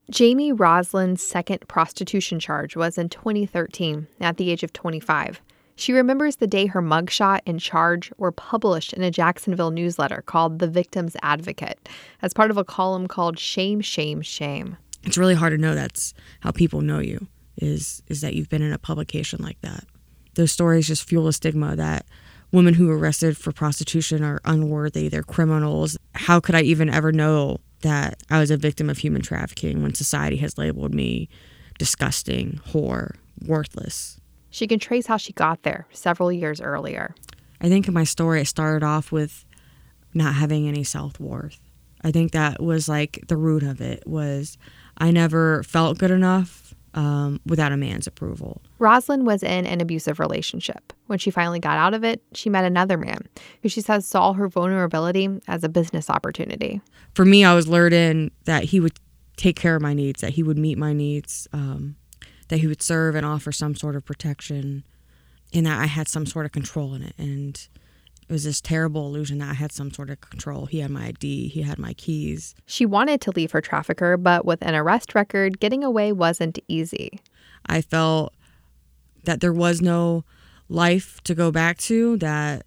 Jamie Roslin's second prostitution charge was in 2013 at the age of 25. She remembers the day her mugshot and charge were published in a Jacksonville newsletter called The Victim's Advocate as part of a column called Shame, Shame, Shame. It's really hard to know that's how people know you, is that you've been in a publication like that. Those stories just fuel a stigma that women who are arrested for prostitution are unworthy, they're criminals. How could I even ever know that I was a victim of human trafficking when society has labeled me disgusting, whore, worthless? She can trace how she got there several years earlier. I think in my story, it started off with not having any self-worth. I think that was like the root of it was I never felt good enough without a man's approval. Roslyn was in an abusive relationship. When she finally got out of it, she met another man who she says saw her vulnerability as a business opportunity. For me, I was lured in that he would take care of my needs, that he would meet my needs, that he would serve and offer some sort of protection, and that I had some sort of control in it. And it was this terrible illusion that I had some sort of control. He had my ID, he had my keys. She wanted to leave her trafficker, but with an arrest record, getting away wasn't easy. I felt that there was no life to go back to, that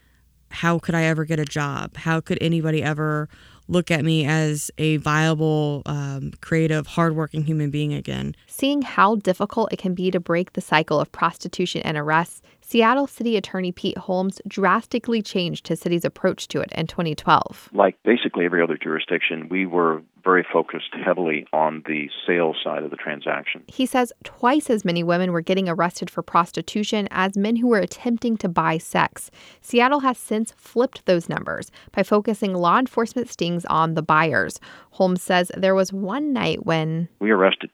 how could I ever get a job? How could anybody ever look at me as a viable, creative, hardworking human being again? Seeing how difficult it can be to break the cycle of prostitution and arrests, Seattle City Attorney Pete Holmes drastically changed his city's approach to it in 2012. Like basically every other jurisdiction, we were very focused heavily on the sales side of the transaction. He says twice as many women were getting arrested for prostitution as men who were attempting to buy sex. Seattle has since flipped those numbers by focusing law enforcement stings on the buyers. Holmes says there was one night when we arrested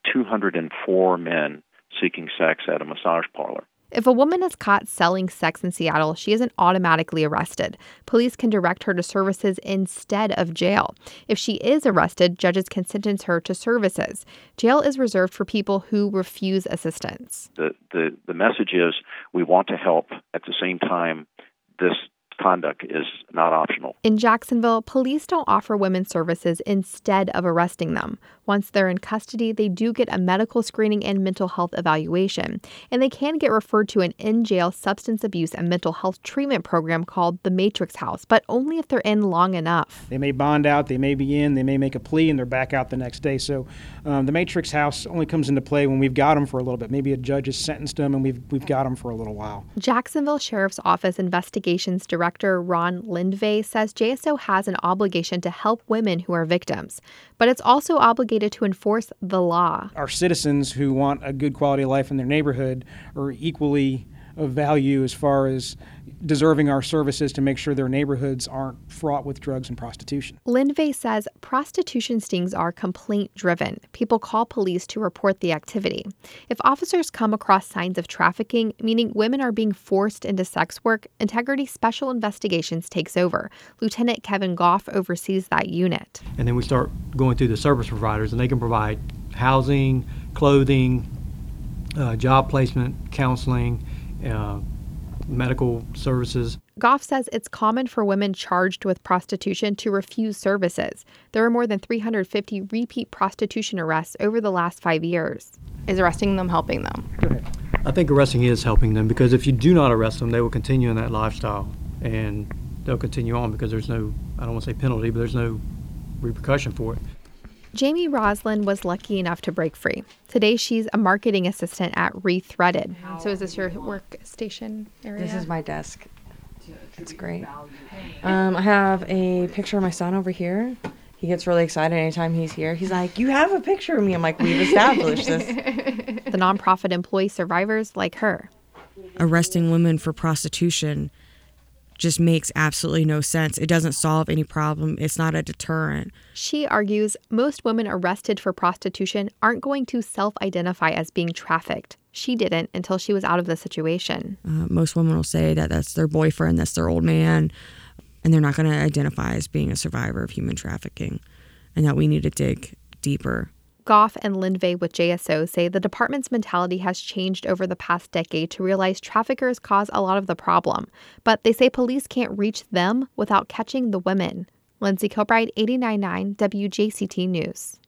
204 men seeking sex at a massage parlor. If a woman is caught selling sex in Seattle, she isn't automatically arrested. Police can direct her to services instead of jail. If she is arrested, judges can sentence her to services. Jail is reserved for people who refuse assistance. The message is we want to help. At the same time, this conduct is not optional. In Jacksonville, police don't offer women services instead of arresting them. Once they're in custody, they do get a medical screening and mental health evaluation, and they can get referred to an in-jail substance abuse and mental health treatment program called the Matrix House, but only if they're in long enough. They may bond out, they may be in, they may make a plea, and they're back out the next day. So the Matrix House only comes into play when we've got them for a little bit. Maybe a judge has sentenced them, and we've got them for a little while. Jacksonville Sheriff's Office Investigations Director Ron Lindvay says JSO has an obligation to help women who are victims, but it's also obligated to enforce the law. Our citizens who want a good quality of life in their neighborhood are equally of value as far as deserving our services to make sure their neighborhoods aren't fraught with drugs and prostitution. Lindvay says prostitution stings are complaint-driven. People call police to report the activity. If officers come across signs of trafficking, meaning women are being forced into sex work, Integrity Special Investigations takes over. Lieutenant Kevin Goff oversees that unit. And then we start going through the service providers, and they can provide housing, clothing, job placement, counseling, medical services. Goff says it's common for women charged with prostitution to refuse services. There are more than 350 repeat prostitution arrests over the last 5 years. Is arresting them helping them? Go ahead. I think arresting is helping them, because if you do not arrest them, they will continue in that lifestyle, and they'll continue on because there's no, I don't want to say penalty, but there's no repercussion for it. Jamie Roslin was lucky enough to break free. Today, she's a marketing assistant at Rethreaded. So is this your workstation area? This is my desk. It's great. I have a picture of my son over here. He gets really excited anytime he's here. He's like, "You have a picture of me." I'm like, "We've established this." The nonprofit employs survivors like her. Arresting women for prostitution just makes absolutely no sense. It doesn't solve any problem. It's not a deterrent. She argues most women arrested for prostitution aren't going to self-identify as being trafficked. She didn't until she was out of the situation. Most women will say that that's their boyfriend, that's their old man, and they're not going to identify as being a survivor of human trafficking, and that we need to dig deeper. Goff and Lindvay with JSO say the department's mentality has changed over the past decade to realize traffickers cause a lot of the problem. But they say police can't reach them without catching the women. Lindsay Kilbride, 89.9 WJCT News.